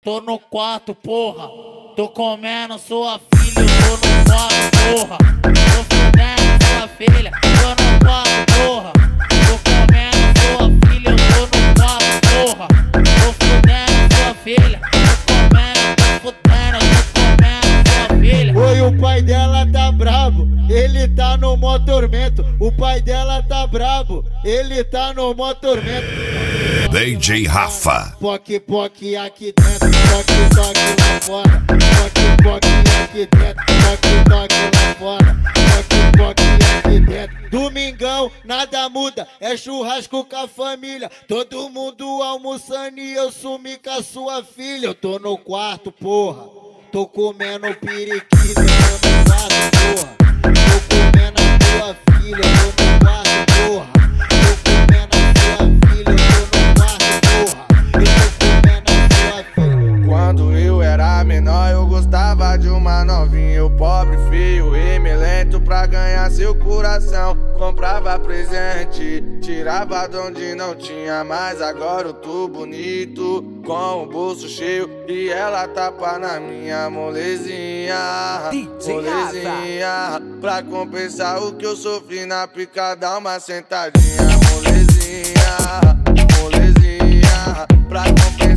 Tô no quarto, porra. Tô comendo sua filha, eu tô no quarto, porra. Tô fudendo sua filha, tô no quarto, porra. Tô comendo sua filha, eu tô no quarto, porra. Tô fudendo sua filha, tô comendo, tô fudendo, tô comendo sua filha. Oi, o pai dela tá brabo, ele tá no mó tormento. O pai dela tá brabo, ele tá no mó tormento. DJ Rafa. Poque, poque aqui dentro, toque, toque lá fora. Poque, poque aqui dentro, toque, toque lá fora. Poque, poque aqui dentro. Domingão, nada muda, é churrasco com a família. Todo mundo almoçando e eu sumi com a sua filha. Eu tô no quarto, porra. Tô comendo periquito, eu tô no quarto, porra. Tô comendo a tua filha, eu tô no quarto, porra. Tô comendo a tua filha, eu tô no quarto, porra. Eu tô comendo a tua filha. Quando eu era menor eu gostava de uma novinha. Eu pobre, feio e melento pra ganhar seu coração. Comprava presente, tirava de onde não tinha. Mas agora eu tô bonito, com o bolso cheio e ela tapa na minha molezinha. Molezinha, pra compensar o que eu sofri na pica, dá uma sentadinha. Molezinha, molezinha, pra compensar